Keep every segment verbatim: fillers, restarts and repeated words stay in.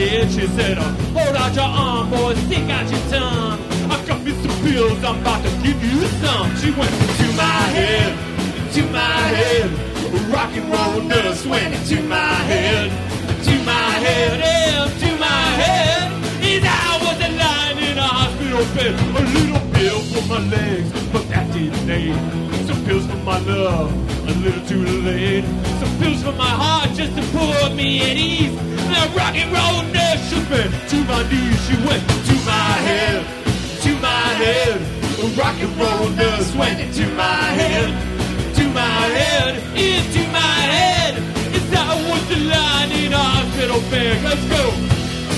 head. She said, uh, hold out your arm, boy, stick out your tongue. I got me some pills, I'm about to give you some. She went to my head, to my head. Rock and roll nurse went to my head, to my head, yeah, to my head. As I was lying in a hospital bed, a little pill for my legs, but that didn't aid. Some pills for my love, a little too late. Some pills for my heart just to put me at ease. Now rock and roll nurse shook me to my knees. She went to my head, to my head. Rock and roll nurse went into my head, to my head, into my head. As I was lying in a hospital bed. Let's go.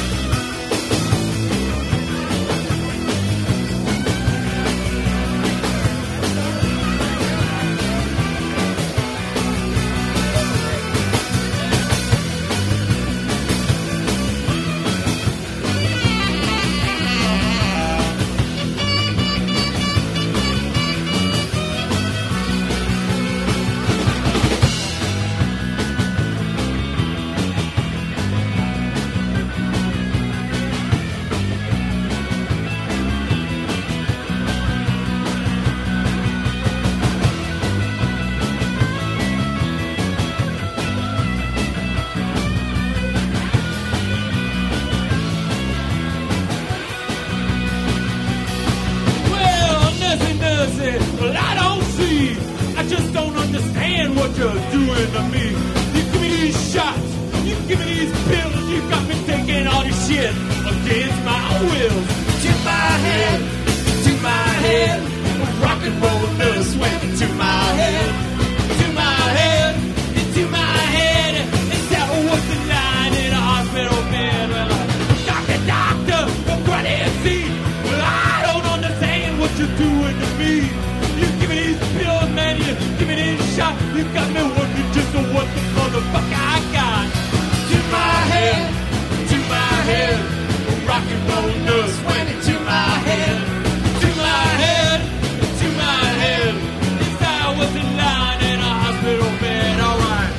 Well, I don't see, I just don't understand what you're doing to me. You give me these shots, you give me these pills, you got me taking all this shit against my will. To my head, to my head, rock and roll nurse went to my head, to my head, into my head. And that was the line in a hospital bed. Well, doctor, doctor, what do you see? Well, I don't understand what you're doing to me. You give me these pills, man, you give me these shots. You got me working just on what the motherfucker I got. To my head, to my head, rock and roll nurse went into my head. To my head, to my head. This I was in line in a hospital bed, alright.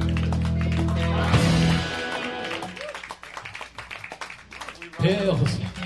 Pills.